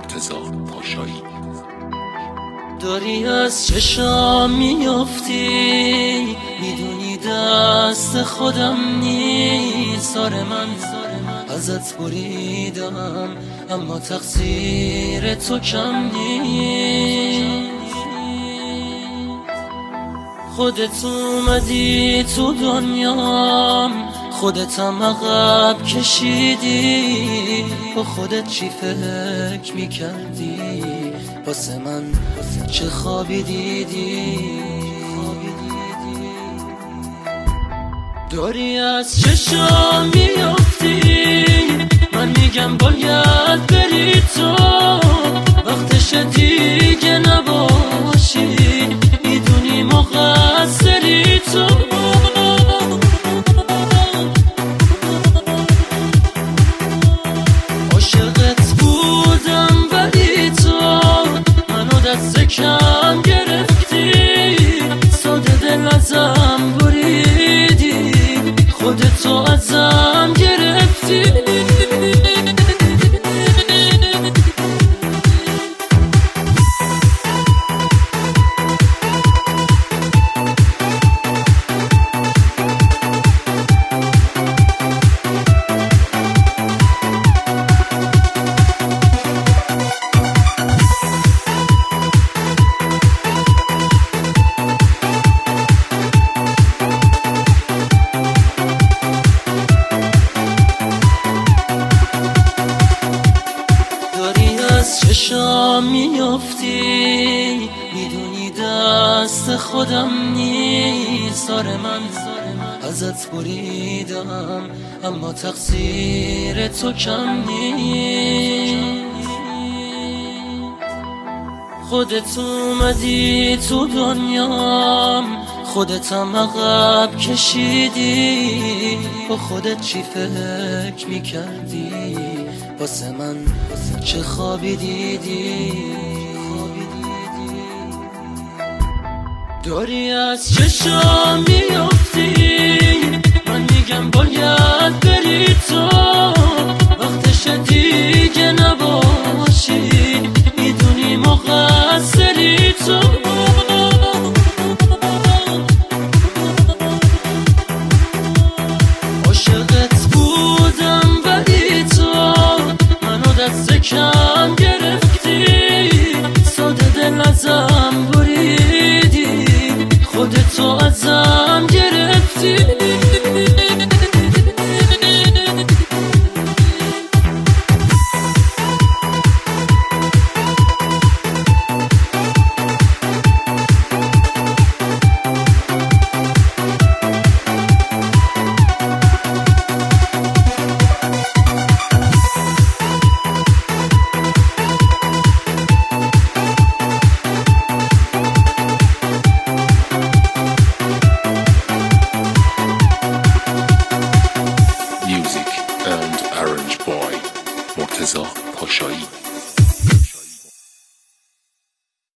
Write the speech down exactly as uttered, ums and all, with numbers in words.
مرتضی پاشایی. داری از چشام میافتی، میدونی دست خودم نیست. آره من ازت بریدم اما تقصیر تو کم نیست. خودت اومدی تو دنیام، خودتم عقب کشیدی. با خودت چی فکر میکردی؟ واسه من چه خوابی دیدی؟ داری از چشام میافتی، من میگم باید بری تو. وقتش دیگه نباشی، میدونی مقصری تو. عاشقت بودم ولی تو منو دست کم گرفتی. ساده دل ازم بریدی، خودتو ازم گرفتی. چشام میافتی، میدونی دست خودم نیست. آره من ازت بریدم اما تقصیر تو کم نیست. خودت اومدی تو دنیام، خودتم عقب کشیدی. با خودت چی فکر میکردی؟ واسه من چه خوابی دیدی؟ داری از چشام میافتی، من میگم باید بری